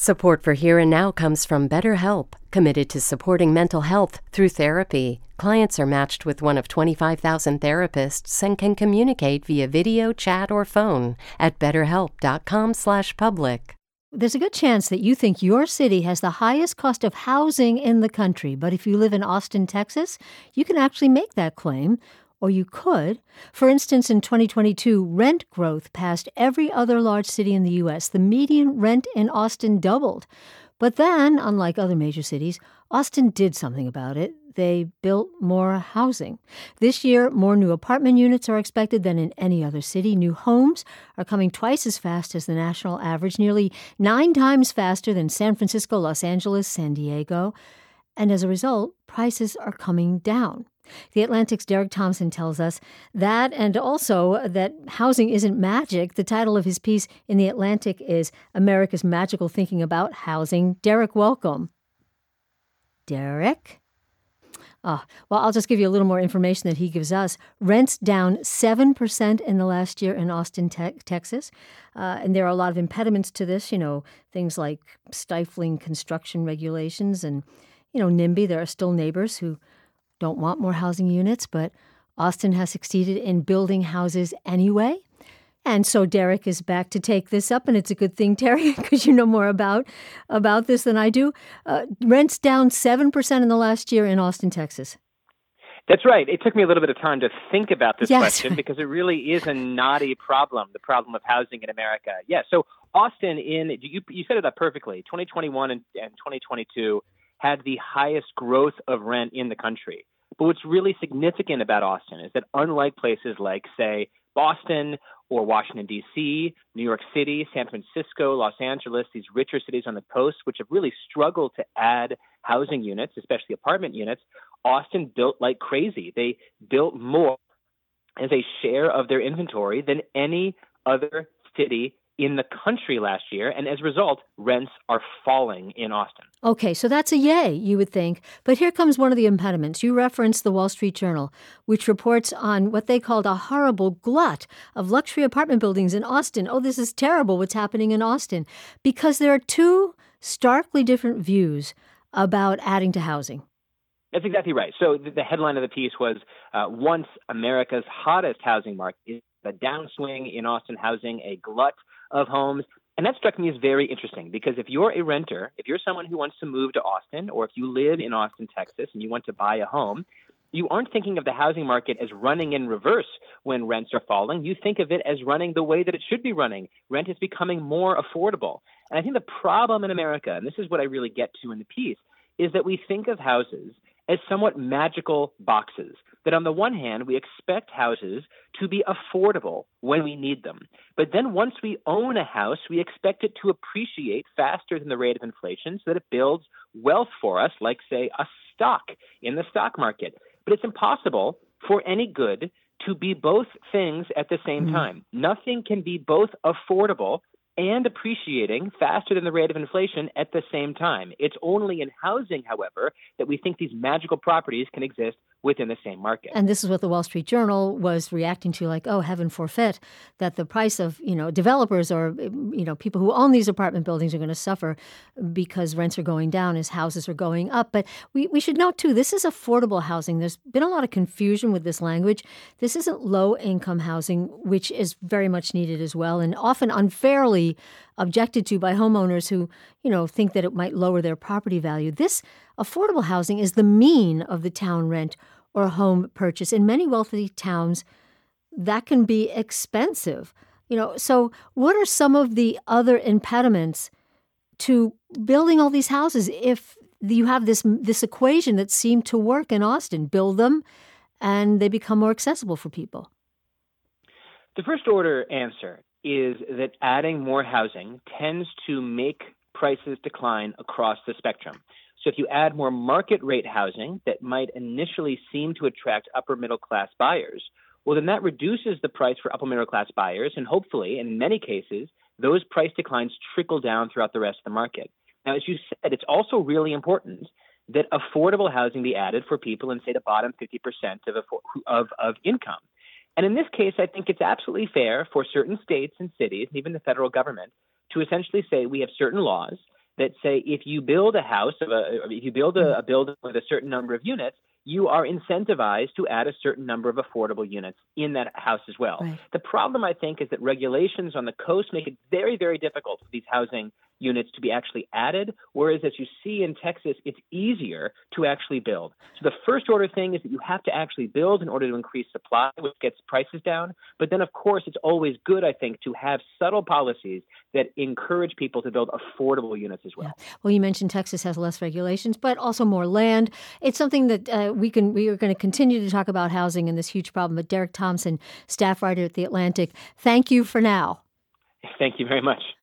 Support for Here and Now comes from BetterHelp, committed to supporting mental health through therapy. Clients are matched with one of 25,000 therapists and can communicate via video, chat, or phone at betterhelp.com/public. There's a good chance that you think your city has the highest cost of housing in the country, but if you live in Austin, Texas, you can actually make that claim. Or you could. For instance, in 2022, rent growth passed every other large city in the U.S. The median rent in Austin doubled. But then, unlike other major cities, Austin did something about it. They built more housing. This year, more new apartment units are expected than in any other city. New homes are coming twice as fast as the national average, nearly 9 times faster than San Francisco, Los Angeles, San Diego. And as a result, prices are coming down. The Atlantic's Derek Thompson tells us that, and also that housing isn't magic. The title of his piece in The Atlantic is America's Magical Thinking About Housing. Derek, welcome. Derek? Well, I'll just give you a little more information that he gives us. Rents down 7% in the last year in Austin, Texas. And there are a lot of impediments to this, things like stifling construction regulations and, NIMBY. There are still neighbors who don't want more housing units, but Austin has succeeded in building houses anyway. And so Derek is back to take this up, and it's a good thing, Terry, because you know more about this than I do. Rents down 7% in the last year in Austin, Texas. That's right. It took me a little bit of time to think about this question because it really is a knotty problem, the problem of housing in America. Yeah, so Austin, you set it up perfectly. 2021 and 2022 had the highest growth of rent in the country. But what's really significant about Austin is that unlike places like, say, Boston or Washington, D.C., New York City, San Francisco, Los Angeles, these richer cities on the coast, which have really struggled to add housing units, especially apartment units, Austin built like crazy. They built more as a share of their inventory than any other city in the country last year, and as a result, rents are falling in Austin. Okay, so that's a yay, you would think. But here comes one of the impediments. You referenced the Wall Street Journal, which reports on what they called a horrible glut of luxury apartment buildings in Austin. Oh, this is terrible what's happening in Austin. Because there are two starkly different views about adding to housing. That's exactly right. So the headline of the piece was, once America's hottest housing market is the downswing in Austin housing, a glut of homes. And that struck me as very interesting because if you're a renter, if you're someone who wants to move to Austin, or if you live in Austin, Texas, and you want to buy a home, you aren't thinking of the housing market as running in reverse when rents are falling. You think of it as running the way that it should be running. Rent is becoming more affordable. And I think the problem in America, and this is what I really get to in the piece, is that we think of houses as somewhat magical boxes, that on the one hand, we expect houses to be affordable when we need them. But then once we own a house, we expect it to appreciate faster than the rate of inflation so that it builds wealth for us, like, say, a stock in the stock market. But it's impossible for any good to be both things at the same time. Nothing can be both affordable and appreciating faster than the rate of inflation at the same time. It's only in housing, however, that we think these magical properties can exist within the same market. And this is what the Wall Street Journal was reacting to, like, oh, heaven forfeit, that the price of, developers or, people who own these apartment buildings are going to suffer because rents are going down as houses are going up. But we should note, too, this is affordable housing. There's been a lot of confusion with this language. This isn't low-income housing, which is very much needed as well, and often unfairly objected to by homeowners who, think that it might lower their property value. This affordable housing is the mean of the town rent or home purchase. In many wealthy towns, that can be expensive. So what are some of the other impediments to building all these houses if you have this equation that seemed to work in Austin? Build them and they become more accessible for people. The first order answer is that adding more housing tends to make prices decline across the spectrum. So if you add more market rate housing that might initially seem to attract upper middle class buyers, well, then that reduces the price for upper middle class buyers. And hopefully, in many cases, those price declines trickle down throughout the rest of the market. Now, as you said, it's also really important that affordable housing be added for people in, say, the bottom 50% of income. And in this case, I think it's absolutely fair for certain states and cities, and even the federal government, to essentially say we have certain laws that say if you build a house, if you build a building with a certain number of units, you are incentivized to add a certain number of affordable units in that house as well. Right. The problem, I think, is that regulations on the coast make it very, very difficult for these housing units to be actually added, whereas as you see in Texas, it's easier to actually build. So the first order thing is that you have to actually build in order to increase supply, which gets prices down. But then, of course, it's always good, I think, to have subtle policies that encourage people to build affordable units as well. Yeah. Well, you mentioned Texas has less regulations, but also more land. It's something that we are going to continue to talk about housing and this huge problem. But Derek Thompson, staff writer at The Atlantic, thank you for now. Thank you very much.